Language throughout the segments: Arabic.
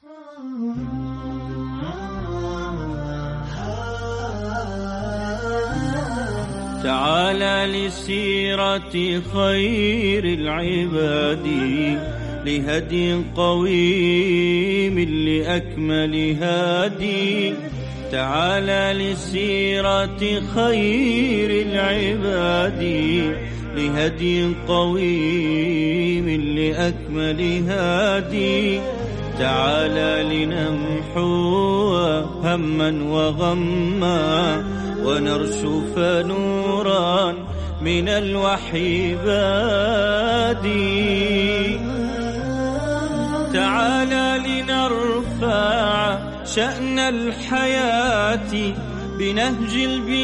تعالى لسيرة خير العباد، لهدي قويم لأكمل هادي. تعالى لسيرة خير العباد، لهدي قويم لأكمل هادي. تعالى لنمحو هما وغما، ونرشف نورا من الوحي بادي. تعالى لنرفع شأن الحياة بنهج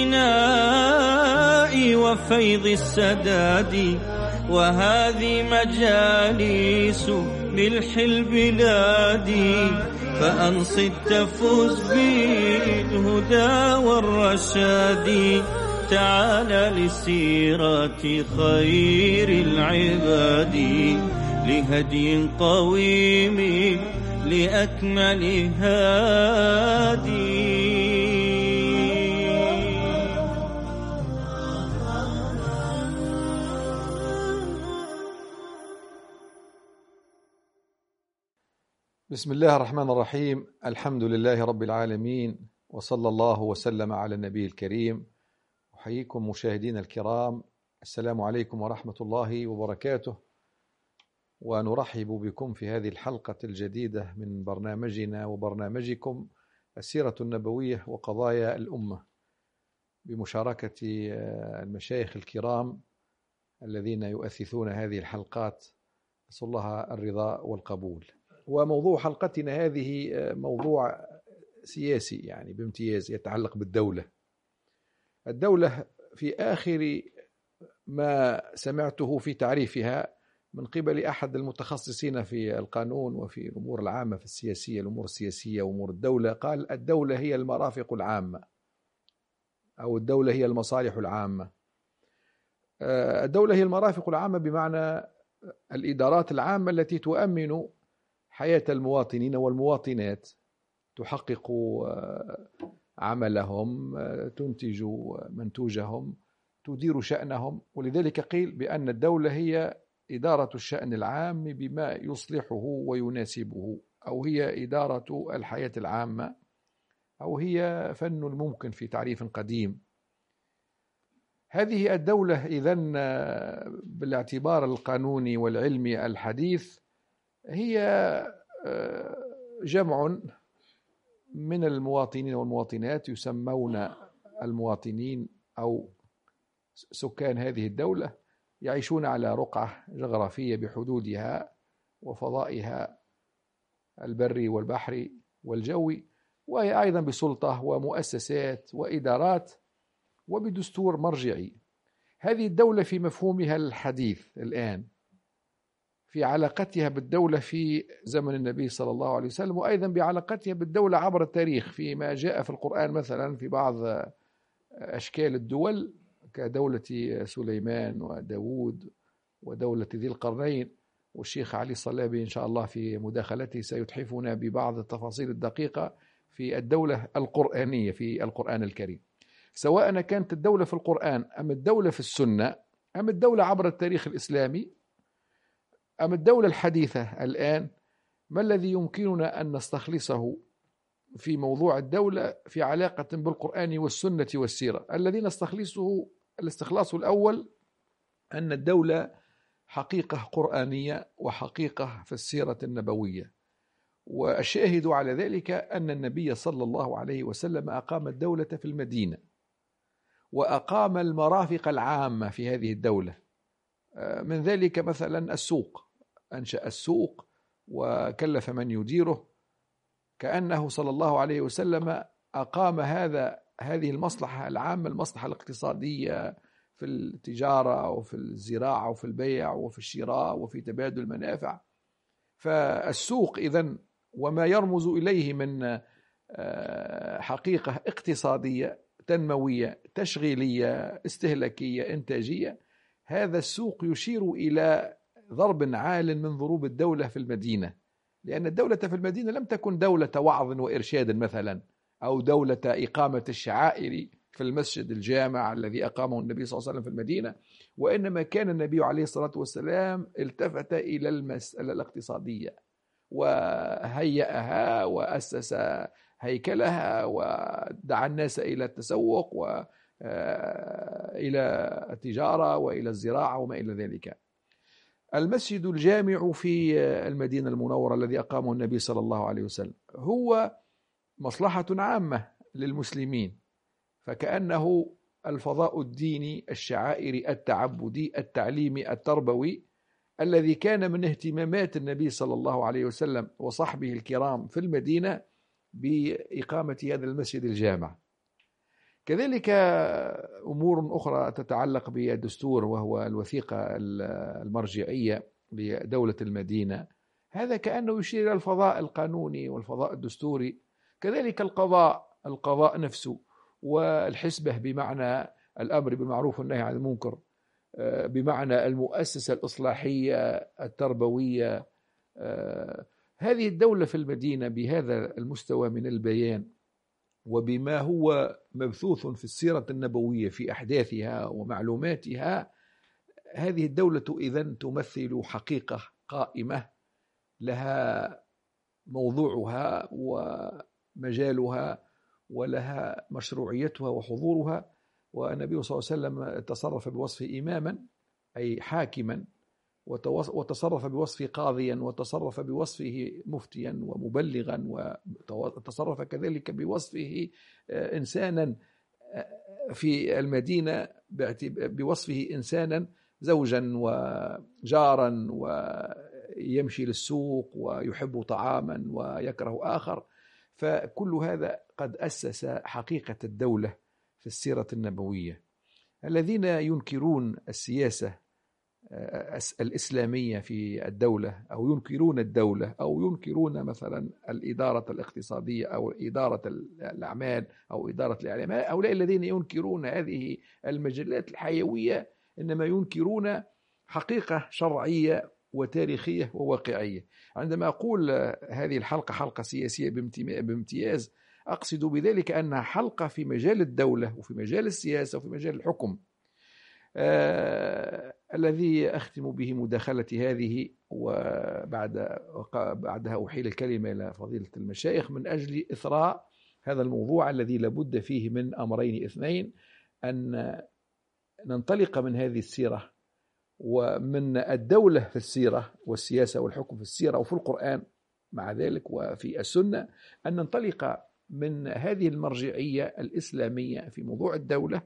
البناء وفيض السداد. وهذه مجالس ملح البلاد، فأنصت تفوز بالهدى والرشاد. تعالى لسيرة خير العباد، لهدي قويم لأكمل هادي. بسم الله الرحمن الرحيم. الحمد لله رب العالمين، وصلى الله وسلم على النبي الكريم. أحييكم مشاهدين الكرام، السلام عليكم ورحمة الله وبركاته، ونرحب بكم في هذه الحلقة الجديدة من برنامجنا وبرنامجكم السيرة النبوية وقضايا الأمة، بمشاركة المشايخ الكرام الذين يؤسسون هذه الحلقات، نسأل الله الرضا والقبول. وموضوع حلقتنا هذه موضوع سياسي يعني بامتياز، يتعلق بالدولة. الدولة في آخر ما سمعته في تعريفها من قبل أحد المتخصصين في القانون وفي الأمور العامة في السياسية، الأمور السياسية وأمور الدولة، قال الدولة هي المرافق العامة، أو الدولة هي المصالح العامة. الدولة هي المرافق العامة بمعنى الإدارات العامة التي تؤمن حياة المواطنين والمواطنات، تحقق عملهم، تنتج منتوجهم، تدير شأنهم. ولذلك قيل بأن الدولة هي إدارة الشأن العام بما يصلحه ويناسبه، أو هي إدارة الحياة العامة، أو هي فن الممكن في تعريف قديم. هذه الدولة إذن بالاعتبار القانوني والعلمي الحديث هي جمع من المواطنين والمواطنات، يسمون المواطنين أو سكان هذه الدولة، يعيشون على رقعة جغرافية بحدودها وفضائها البري والبحري والجوي، وهي أيضا بسلطة ومؤسسات وإدارات وبدستور مرجعي. هذه الدولة في مفهومها الحديث الآن، في علاقتها بالدولة في زمن النبي صلى الله عليه وسلم، وأيضا بعلاقتها بالدولة عبر التاريخ، فيما جاء في القرآن مثلا في بعض أشكال الدول كدولة سليمان وداود ودولة ذي القرنين. والشيخ علي الصلابي إن شاء الله في مداخلته سيتحفنا ببعض التفاصيل الدقيقة في الدولة القرآنية في القرآن الكريم، سواء كانت الدولة في القرآن أم الدولة في السنة أم الدولة عبر التاريخ الإسلامي أم الدولة الحديثة الآن. ما الذي يمكننا أن نستخلصه في موضوع الدولة في علاقة بالقرآن والسنة والسيرة؟ الذي نستخلصه الاستخلاص الأول أن الدولة حقيقة قرآنية وحقيقة في السيرة النبوية، والشاهد على ذلك أن النبي صلى الله عليه وسلم أقام الدولة في المدينة، وأقام المرافق العامة في هذه الدولة. من ذلك مثلا السوق، أنشأ السوق وكلف من يديره، كأنه صلى الله عليه وسلم أقام هذه المصلحة العامة، المصلحة الاقتصادية في التجارة وفي الزراعة وفي البيع وفي الشراء وفي تبادل المنافع. فالسوق إذن وما يرمز إليه من حقيقة اقتصادية تنموية تشغيلية استهلاكية إنتاجية، هذا السوق يشير إلى ضرب عال من ضروب الدولة في المدينة، لأن الدولة في المدينة لم تكن دولة وعظ وإرشاد مثلا، أو دولة إقامة الشعائر في المسجد الجامع الذي أقامه النبي صلى الله عليه وسلم في المدينة، وإنما كان النبي عليه الصلاة والسلام التفت إلى المسألة الاقتصادية وهيئها وأسس هيكلها ودعا الناس إلى التسوق وإلى التجارة وإلى الزراعة وما إلى ذلك. المسجد الجامع في المدينة المنورة الذي أقامه النبي صلى الله عليه وسلم هو مصلحة عامة للمسلمين، فكأنه الفضاء الديني الشعائري التعبدي التعليمي التربوي الذي كان من اهتمامات النبي صلى الله عليه وسلم وصحبه الكرام في المدينة بإقامة هذا المسجد الجامع. كذلك أمور أخرى تتعلق بالدستور وهو الوثيقة المرجعية لدولة المدينة، هذا كأنه يشير إلى الفضاء القانوني والفضاء الدستوري. كذلك القضاء نفسه والحسبة بمعنى الأمر بالمعروف والنهي عن المنكر، بمعنى المؤسسة الإصلاحية التربوية. هذه الدولة في المدينة بهذا المستوى من البيان وبما هو مبثوث في السيرة النبوية في أحداثها ومعلوماتها، هذه الدولة إذن تمثل حقيقة قائمة لها موضوعها ومجالها ولها مشروعيتها وحضورها. والنبي صلى الله عليه وسلم تصرف بوصفه إماما أي حاكما، وتصرف بوصفه قاضيا، وتصرف بوصفه مفتيا ومبلغا، وتصرف كذلك بوصفه إنسانا في المدينة بوصفه إنسانا زوجا وجارا ويمشي للسوق ويحب طعاما ويكره آخر. فكل هذا قد أسس حقيقة الدولة في السيرة النبوية. الذين ينكرون السياسة الإسلامية في الدولة أو ينكرون الدولة أو ينكرون مثلا الإدارة الاقتصادية أو إدارة الأعمال أو إدارة الإعلام، هؤلاء الذين ينكرون هذه المجالات الحيوية إنما ينكرون حقيقة شرعية وتاريخية وواقعية. عندما أقول هذه الحلقة حلقة سياسية بامتياز، أقصد بذلك أنها حلقة في مجال الدولة وفي مجال السياسة وفي مجال الحكم. الذي أختم به مداخلتي هذه، وبعدها أحيل الكلمة إلى فضيلة المشايخ من أجل إثراء هذا الموضوع الذي لابد فيه من أمرين اثنين: أن ننطلق من هذه السيرة ومن الدولة في السيرة والسياسة والحكم في السيرة وفي القرآن مع ذلك وفي السنة، أن ننطلق من هذه المرجعية الإسلامية في موضوع الدولة،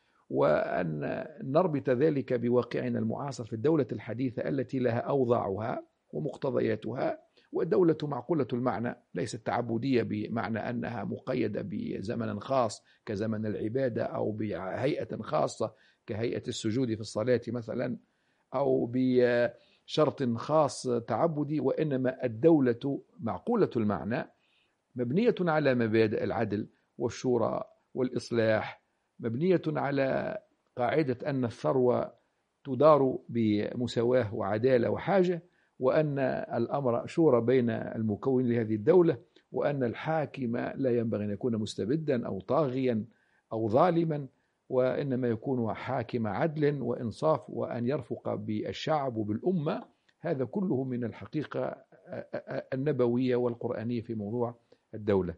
وأن نربط ذلك بواقعنا المعاصر في الدولة الحديثة التي لها أوضاعها ومقتضياتها. والدولة معقولة المعنى، ليست تعبدية بمعنى أنها مقيدة بزمن خاص كزمن العبادة أو بهيئة خاصة كهيئة السجود في الصلاة مثلا، أو بشرط خاص تعبدي، وإنما الدولة معقولة المعنى مبنية على مبادئ العدل والشورى والإصلاح، مبنية على قاعدة أن الثروة تدار بمساواة وعدالة وحاجة، وأن الأمر شورى بين المكون لهذه الدولة، وأن الحاكم لا ينبغي أن يكون مستبدا أو طاغيا أو ظالما، وإنما يكون حاكم عدل وإنصاف، وأن يرفق بالشعب وبالأمة. هذا كله من الحقيقة النبوية والقرآنية في موضوع الدولة.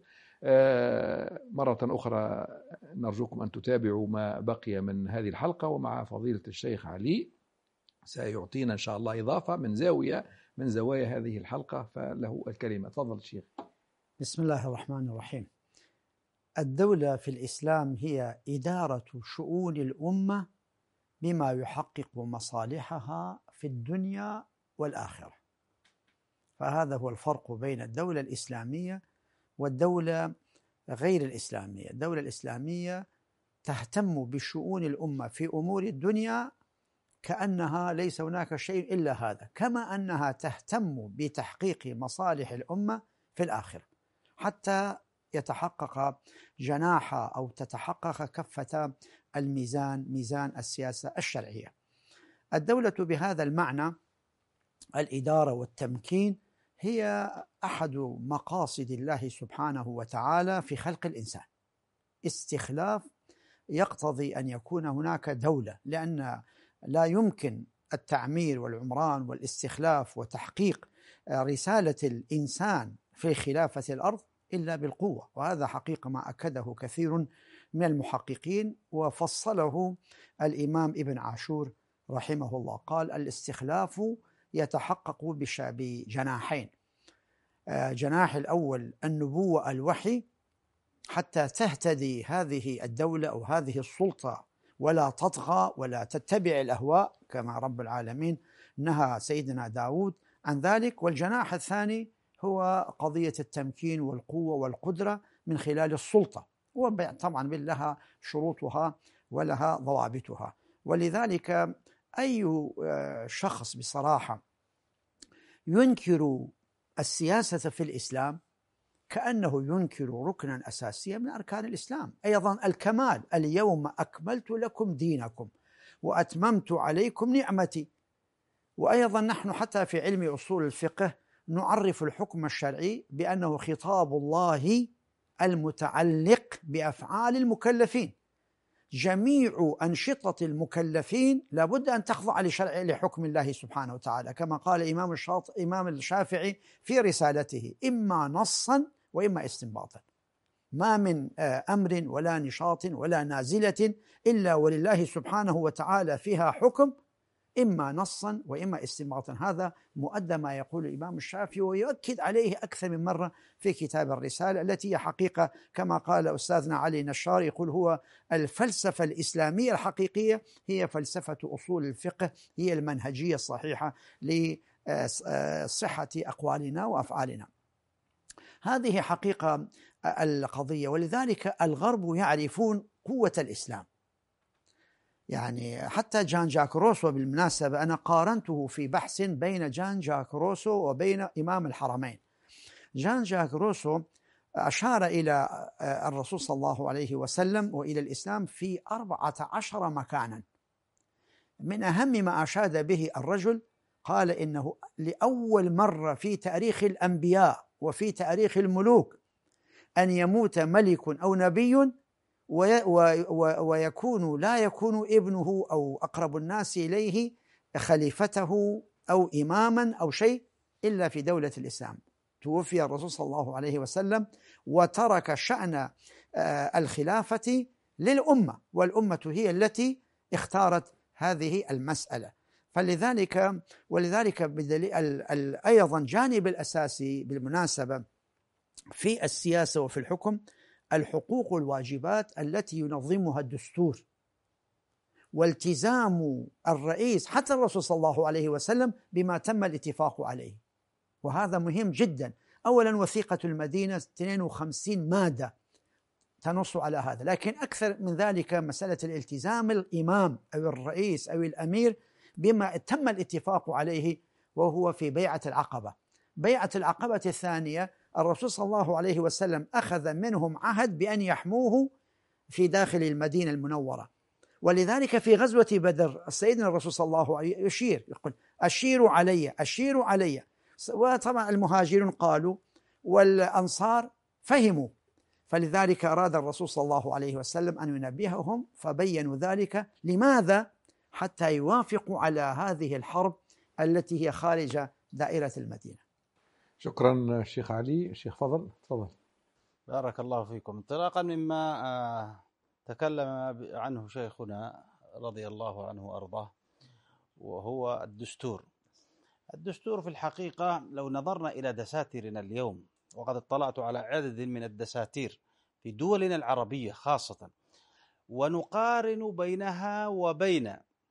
مرة أخرى نرجوكم أن تتابعوا ما بقي من هذه الحلقة، ومع فضيلة الشيخ علي سيعطينا إن شاء الله إضافة من زاوية من زوايا هذه الحلقة، فله الكلمة. تفضل الشيخ. بسم الله الرحمن الرحيم. الدولة في الإسلام هي إدارة شؤون الأمة بما يحقق مصالحها في الدنيا والآخرة. فهذا هو الفرق بين الدولة الإسلامية والدولة غير الإسلامية. الدولة الإسلامية تهتم بشؤون الأمة في أمور الدنيا كأنها ليس هناك شيء إلا هذا، كما أنها تهتم بتحقيق مصالح الأمة في الآخرة حتى يتحقق جناح أو تتحقق كفة الميزان، ميزان السياسة الشرعية. الدولة بهذا المعنى الإدارة والتمكين هي أحد مقاصد الله سبحانه وتعالى في خلق الإنسان. استخلاف يقتضي أن يكون هناك دولة، لأن لا يمكن التعمير والعمران والاستخلاف وتحقيق رسالة الإنسان في خلافة الأرض إلا بالقوة، وهذا حقيقة ما أكده كثير من المحققين وفصله الإمام ابن عاشور رحمه الله. قال: الاستخلاف يتحقق بجناحين. جناح الأول النبوة الوحي، حتى تهتدي هذه الدولة أو هذه السلطة ولا تطغى ولا تتبع الأهواء كما رب العالمين نهى سيدنا داود عن ذلك. والجناح الثاني هو قضية التمكين والقوة والقدرة من خلال السلطة، وطبعا لها شروطها ولها ضوابطها. ولذلك أي شخص بصراحة ينكر السياسة في الإسلام كأنه ينكر ركنا أساسيا من أركان الإسلام. أيضا الكمال: اليوم أكملت لكم دينكم وأتممت عليكم نعمتي. وأيضا نحن حتى في علم أصول الفقه نعرف الحكم الشرعي بأنه خطاب الله المتعلق بأفعال المكلفين. جميع أنشطة المكلفين لابد أن تخضع لحكم الله سبحانه وتعالى، كما قال إمام الشافعي في رسالته: إما نصا وإما استنباطا. ما من أمر ولا نشاط ولا نازلة إلا ولله سبحانه وتعالى فيها حكم، إما نصا وإما استنباطا. هذا مؤدى ما يقول الإمام الشافعي، ويؤكد عليه أكثر من مرة في كتاب الرسالة، التي هي حقيقة كما قال أستاذنا علي نشار، يقول: هو الفلسفة الإسلامية الحقيقية هي فلسفة أصول الفقه، هي المنهجية الصحيحة لصحة أقوالنا وأفعالنا. هذه حقيقة القضية. ولذلك الغرب يعرفون قوة الإسلام. يعني حتى جان جاك روسو، بالمناسبة أنا قارنته في بحث بين جان جاك روسو وبين إمام الحرمين. جان جاك روسو أشار إلى الرسول صلى الله عليه وسلم وإلى الإسلام في 14 مكانا. من أهم ما أشاد به الرجل قال إنه لأول مرة في تاريخ الأنبياء وفي تاريخ الملوك أن يموت ملك أو نبي ويكون لا يكون ابنه أو أقرب الناس إليه خليفته أو إماما أو شيء إلا في دولة الإسلام. توفي الرسول صلى الله عليه وسلم وترك شأن الخلافة للأمة، والأمة هي التي اختارت هذه المسألة. ولذلك أيضا جانب الأساسي بالمناسبة في السياسة وفي الحكم الحقوق والواجبات التي ينظمها الدستور، والتزام الرئيس حتى الرسول صلى الله عليه وسلم بما تم الاتفاق عليه، وهذا مهم جدا. أولا وثيقة المدينة 52 مادة تنص على هذا، لكن أكثر من ذلك مسألة الالتزام الإمام أو الرئيس أو الأمير بما تم الاتفاق عليه، وهو في بيعة العقبة. بيعة العقبة الثانية الرسول صلى الله عليه وسلم أخذ منهم عهد بأن يحموه في داخل المدينة المنورة. ولذلك في غزوة بدر سيدنا الرسول صلى الله عليه وسلم يقول: أشيروا علي أشيروا علي. وطبعا المهاجرون قالوا والأنصار فهموا، فلذلك أراد الرسول صلى الله عليه وسلم أن ينبههم فبينوا ذلك. لماذا؟ حتى يوافقوا على هذه الحرب التي هي خارج دائرة المدينة. شكرا شيخ علي. الشيخ فضل تفضل. بارك الله فيكم. انطلاقا مما تكلم عنه شيخنا رضي الله عنه وأرضاه، وهو الدستور. الدستور في الحقيقة لو نظرنا إلى دساتيرنا اليوم، وقد اطلعت على عدد من الدساتير في دولنا العربية خاصة، ونقارن بينها وبين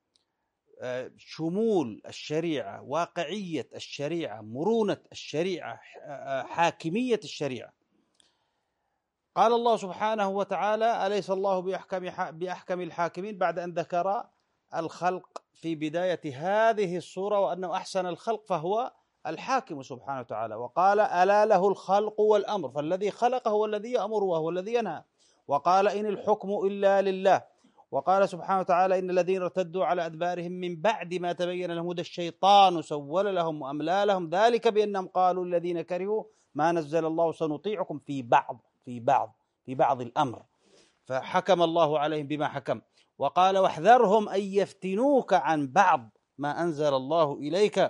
شمول الشريعة، واقعية الشريعة، مرونة الشريعة، حاكمية الشريعة. قال الله سبحانه وتعالى: أليس الله بأحكم الحاكمين، بعد أن ذكر الخلق في بداية هذه السورة وأنه أحسن الخلق فهو الحاكم سبحانه وتعالى، وقال: ألا له الخلق والأمر، فالذي خلق هو الذي يأمر وهو الذي ينهى، وقال: إن الحكم إلا لله. وقال سبحانه وتعالى إن الذين ارتدوا على أدبارهم من بعد ما تبين لهم هدى الشيطان سول لهم وأملى لهم ذلك بأنهم قالوا الذين كرهوا ما نزل الله سنطيعكم في بعض الأمر، فحكم الله عليهم بما حكم. وقال واحذرهم أن يفتنوك عن بعض ما أنزل الله إليك.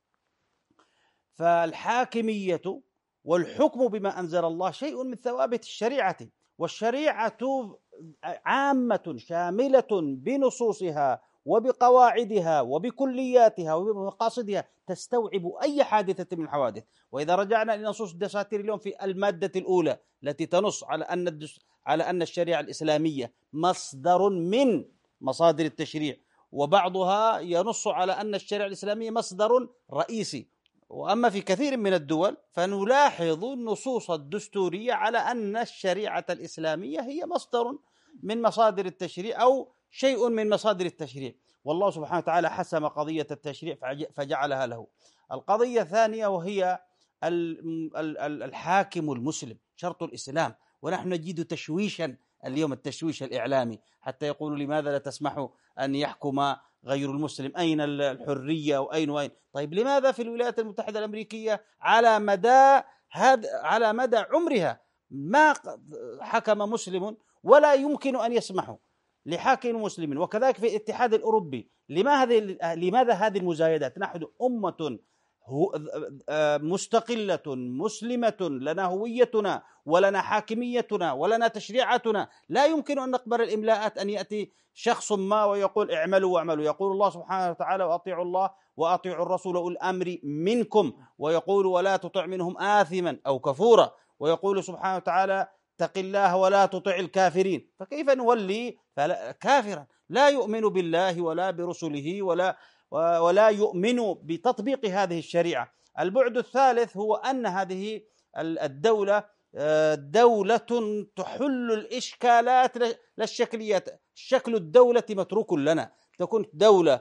فالحاكمية والحكم بما أنزل الله شيء من ثوابت الشريعة، والشريعة عامة شاملة بنصوصها وبقواعدها وبكلياتها وبمقاصدها، تستوعب أي حادثة من الحوادث. وإذا رجعنا لنصوص الدساتير اليوم في المادة الأولى التي تنص على أن الشريعة الإسلامية مصدر من مصادر التشريع، وبعضها ينص على أن الشريعة الإسلامية مصدر رئيسي. وأما في كثير من الدول فنلاحظ النصوص الدستورية على أن الشريعة الإسلامية هي مصدر من مصادر التشريع أو شيء من مصادر التشريع، والله سبحانه وتعالى حسم قضية التشريع فجعلها له. القضية الثانية وهي الحاكم المسلم، شرط الإسلام. ونحن نجد تشويشا اليوم، التشويش الإعلامي، حتى يقولوا لماذا لا تسمحوا أن يحكم غير المسلم، أين الحرية وأين. طيب لماذا في الولايات المتحدة الأمريكية على مدى عمرها ما حكم مسلم ولا يمكن أن يسمحوا لحاكم مسلم؟ وكذلك في الاتحاد الأوروبي. لماذا هذه المزايدات؟ نحن أمة مستقلة مسلمة، لنا هويتنا ولنا حاكميتنا ولنا تشريعاتنا، لا يمكن أن نقبل الإملاءات أن يأتي شخص ما ويقول اعملوا واعملوا. يقول الله سبحانه وتعالى واطيعوا الله واطيعوا الرسول أولي الأمر منكم، ويقول ولا تطع منهم آثما أو كفورا، ويقول سبحانه وتعالى اتق الله ولا تطع الكافرين. فكيف نولي كافرا لا يؤمن بالله ولا برسله ولا يؤمن بتطبيق هذه الشريعة؟ البعد الثالث هو أن هذه الدولة دولة تحل الإشكالات للشكليات. شكل الدولة متروك لنا، تكون دولة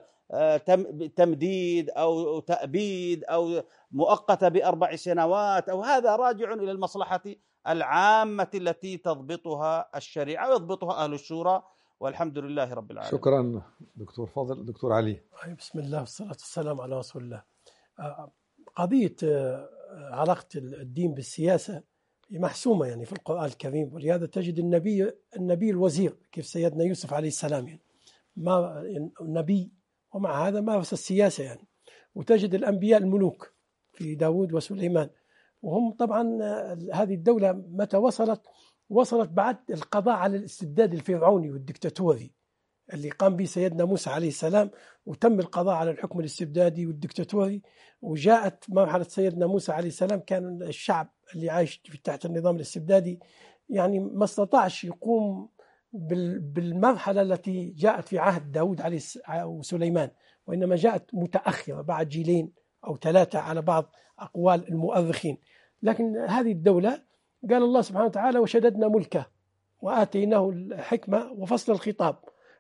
تمديد أو تأبيد أو مؤقتة ب4 سنوات، أو هذا راجع إلى المصلحة العامة التي تضبطها الشريعة ويضبطها أهل الشورى، والحمد لله رب العالمين. شكرا دكتور فاضل. دكتور علي. بسم الله والصلاة والسلام على رسول الله. قضية علاقة الدين بالسياسة محسومة يعني في القرآن الكريم، ولهذا تجد النبي الوزير، كيف سيدنا يوسف عليه السلام يعني ما نبي ومع هذا مارس السياسة يعني. وتجد الأنبياء الملوك في داود وسليمان، وهم طبعا هذه الدولة متى وصلت بعد القضاء على الاستبداد الفرعوني والدكتاتوري اللي قام به سيدنا موسى عليه السلام، وتم القضاء على الحكم الاستبدادي والدكتاتوري. وجاءت مرحلة سيدنا موسى عليه السلام، كان الشعب اللي عايش تحت النظام الاستبدادي يعني ما استطاعش يقوم بالمرحلة التي جاءت في عهد داود عليه وسليمان، وإنما جاءت متأخرة بعد 2 أو 3 على بعض أقوال المؤرخين. لكن هذه الدولة قال الله سبحانه وتعالى وشددنا ملكه وآتيناه الحكمة وفصل الخطاب.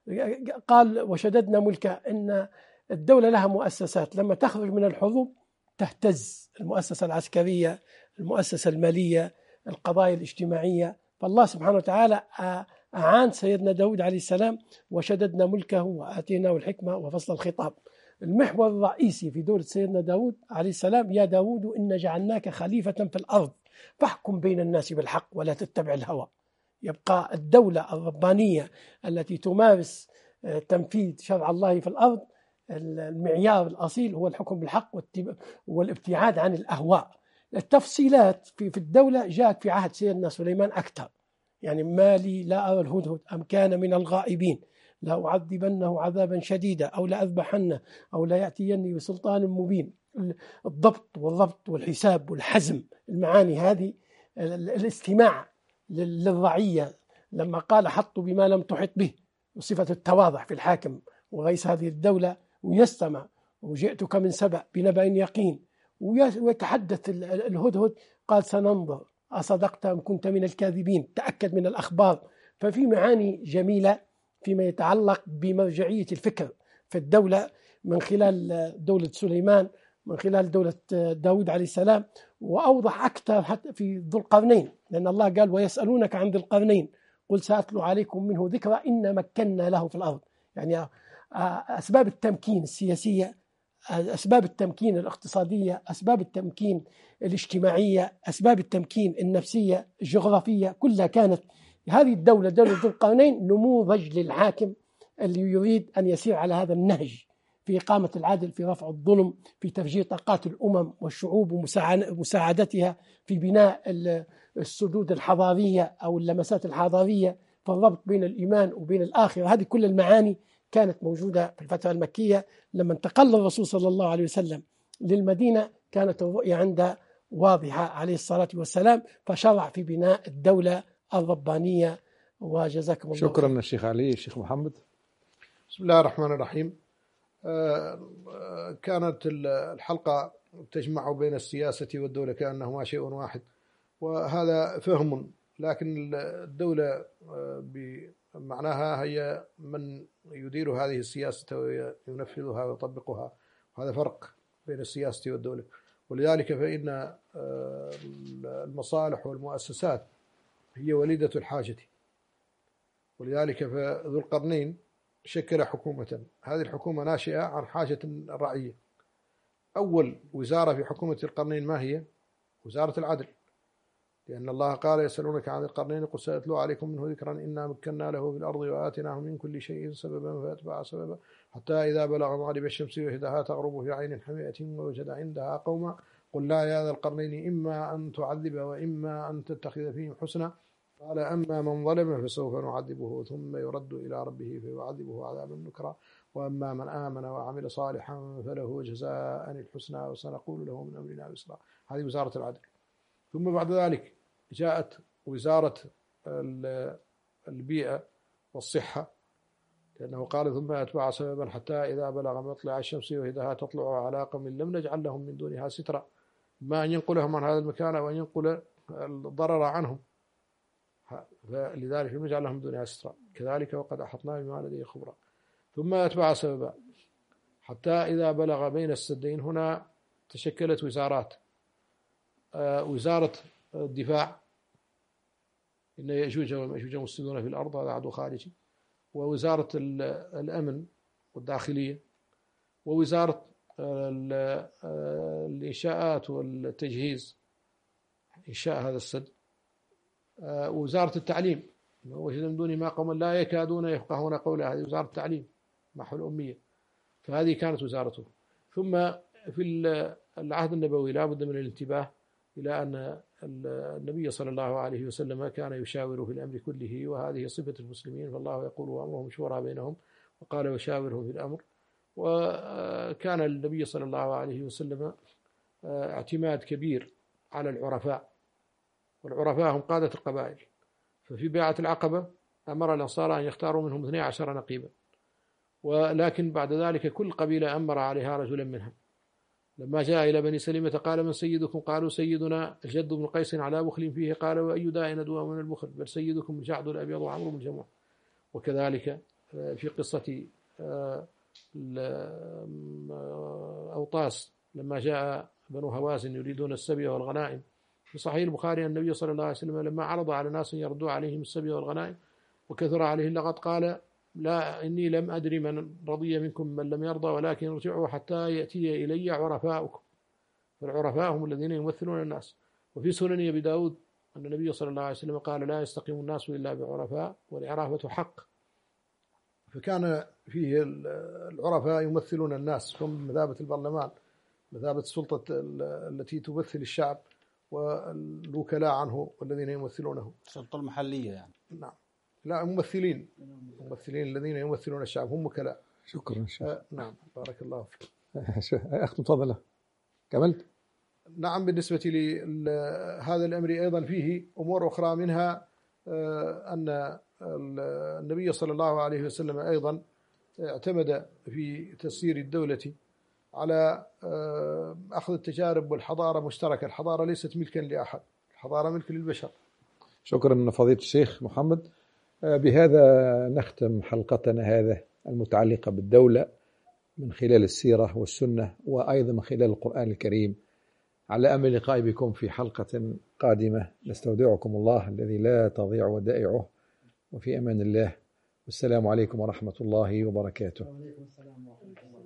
قال وشددنا ملكه إن الدولة لها مؤسسات، لما تخرج من الحروب تهتز، المؤسسة العسكرية، المؤسسة المالية، القضايا الاجتماعية. فالله سبحانه وتعالى أعان سيدنا داود عليه السلام وشددنا ملكه وآتيناه الحكمة وفصل الخطاب. المحور الرئيسي في دولة سيدنا داود عليه السلام يا داود إن جعلناك خليفة في الأرض فاحكم بين الناس بالحق ولا تتبع الهوى. يبقى الدولة الربانية التي تمارس تنفيذ شرع الله في الأرض، المعيار الأصيل هو الحكم بالحق والابتعاد عن الأهواء. التفصيلات في الدولة جاءت في عهد سيدنا سليمان أكثر، يعني ما لي لا أرى الهدهد أم كان من الغائبين، لا أعذبنه عذابا شديدا أو لا أذبحنه أو لا يأتيني بسلطان مبين. الضبط والضبط والحساب والحزم، المعاني هذه، الاستماع للرعية لما قال حطوا بما لم تحط به، وصفة التواضع في الحاكم ورئيس هذه الدولة، ويستمع وجئتك من سبأ بنبأ يقين. ويتحدث الهدهد قال سننظر أصدقت أم كنت من الكاذبين، تأكد من الأخبار. ففي معاني جميلة فيما يتعلق بمرجعية الفكر في الدولة من خلال دولة سليمان، من خلال دولة داود عليه السلام، وأوضح أكثر حتى في ذو القرنين، لأن الله قال ويسألونك عن ذي القرنين قل سأتلو عليكم منه ذكرى إن مكنا له في الأرض. يعني أسباب التمكين السياسية، أسباب التمكين الاقتصادية، أسباب التمكين الاجتماعية، أسباب التمكين النفسية الجغرافية، كلها كانت هذه الدولة دولة ذو القرنين نموذج للحاكم اللي يريد أن يسير على هذا النهج في إقامة العدل، في رفع الظلم، في تفجير طاقات الأمم والشعوب ومساعدتها في بناء السدود الحضارية أو اللمسات الحضارية، في الربط بين الإيمان وبين الآخرة. هذه كل المعاني كانت موجودة في الفترة المكية. لما انتقل الرسول صلى الله عليه وسلم للمدينة كانت الرؤية عنده واضحة عليه الصلاة والسلام، فشرع في بناء الدولة الربانية. وجزاكم الله شكرا خير. الشيخ علي. الشيخ محمد. بسم الله الرحمن الرحيم. كانت الحلقة تجمع بين السياسة والدولة كأنهما شيء واحد، وهذا فهم، لكن الدولة بمعناها هي من يدير هذه السياسة وينفذها ويطبقها، وهذا فرق بين السياسة والدولة. ولذلك فإن المصالح والمؤسسات هي وليدة الحاجة، ولذلك فذو القرنين شكل حكومة. هذه الحكومة ناشئة عن حاجة الرعية. أول وزارة في حكومة القرنين ما هي؟ وزارة العدل، لأن الله قال يسألونك عن القرنين قل سأتلو عليكم منه ذكرا إنا مكنا له في الأرض وآتناه من كل شيء سببا فأتبع سببا حتى إذا بلغ مغرب الشمس وجدها تغرب في عين حمئة ووجد عندها قوما قل لا يا ذا القرنين إما أن تعذب وإما أن تتخذ فيهم حسنا قال أما من ظلم فسوف نعذبه ثم يرد إلى ربه فيعذبه عذابا نكرا وأما من آمن وعمل صالحا فله جزاء الحسنى وسنقول له من أمرنا يسرا. هذه وزارة العدل. ثم بعد ذلك جاءت وزارة البيئة والصحة، لأنه قال ثم أتبع سببا حتى إذا بلغ مطلع الشمس وجدها تطلع على قوم لم نجعل لهم من دونها سترا، ما أن ينقلهم عن هذا المكان وأن ينقل الضرر عنهم، فلذلك لم نجعل لهم من دونها سترا كذلك وقد أحطنا بما لديه خبرا. ثم أتبع سببا حتى إذا بلغ بين السدين. هنا تشكلت وزارات: وزارة الدفاع إن يأجوج ومأجوج مفسدون في الأرض هذا عدو خارجي، ووزارة الأمن والداخلية، ووزارة الإنشاءات والتجهيز إنشاء هذا السد، ووزارة التعليم وجد من دون ما قوما لا يكادون يفقهون قولا، هذه وزارة التعليم محو الأمية، فهذه كانت وزارته. ثم في العهد النبوي لا بد من الانتباه إلى أن النبي صلى الله عليه وسلم كان يشاور في الأمر كله، وهذه صفة المسلمين، فالله يقول وأمرهم شورى بينهم، وقال وشاورهم في الأمر. وكان النبي صلى الله عليه وسلم اعتماد كبير على العرفاء، والعرفاء هم قادة القبائل. ففي بيعة العقبة أمر الأنصار أن يختاروا منهم 12 نقيبا، ولكن بعد ذلك كل قبيلة أمر عليها رجلا منها. لما جاء إلى بني سلمة قال من سيدكم؟ قالوا سيدنا الجد بن قيس على بخل فيه. قال وأي داء ندوى من البخل؟ بل سيدكم الجعد الأبيض وعمرو بن الجموح. وكذلك في قصة أوطاس لما جاء بنو هوازن يريدون السبي والغنائم، في صحيح البخاري أن النبي صلى الله عليه وسلم لما عرض على ناس يردوا عليهم السبي والغنائم وكثر عليه اللغط قال لا إني لم أدري من رضي منكم من لم يرضى، ولكن ارجعوا حتى يأتي إلي عرفاؤكم، فالعرفاء هم الذين يمثلون الناس. وفي سنن أبي داود أن النبي صلى الله عليه وسلم قال لا يستقيم الناس إلا بعرفاء والعرافة حق، فكان فيه العرفاء يمثلون الناس، هم مثابة البرلمان، مثابة السلطة التي تمثل الشعب، والوكلاء عنه والذين يمثلونه، السلطة المحلية يعني. نعم، لا ممثلين الذين يمثلون الشعب هم وكلاء. شكرا شيخ. نعم بارك الله فيك. أختم تفضل. كملت. نعم، بالنسبة لهذا الأمر أيضا فيه أمور أخرى، منها أن النبي صلى الله عليه وسلم أيضا اعتمد في تسيير الدولة على أخذ التجارب والحضارة مشتركة. الحضارة ليست ملكا لأحد، الحضارة ملك للبشر. شكرا فضيلة الشيخ محمد. بهذا نختم حلقتنا هذا المتعلقة بالدولة من خلال السيرة والسنة، وأيضا من خلال القرآن الكريم، على أمل لقاء بكم في حلقة قادمة. نستودعكم الله الذي لا تضيع ودائعه، وفي أمان الله، والسلام عليكم ورحمة الله وبركاته. وعليكم السلام ورحمة الله.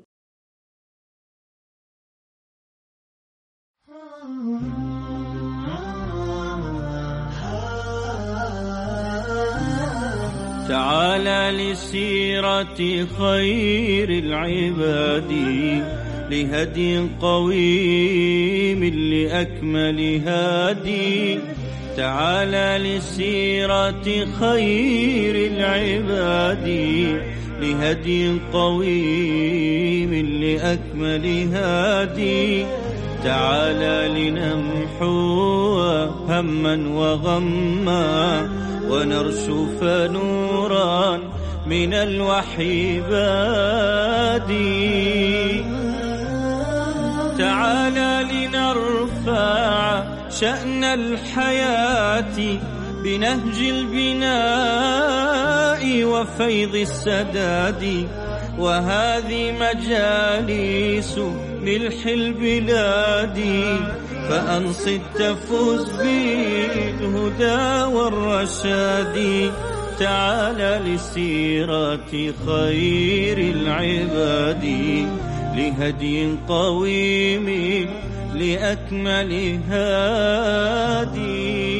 تعالى لسيرة خير العباد، لهدي قويم لأكمل هادي. تعالى لسيرة خير العباد، لهدي قويم لأكمل هادي. تعالى لنمحو هما وغما، ونرشف نورا من الوحي بادي. تعالى لنرفع شأن الحياة بنهج البناء وفيض السداد. وهذه مجالس ملح البلاد، فأنصت تفوز بالهدى والرشاد. تعالى لسيرة خير العباد، لهدي قويم لأكمل هادي.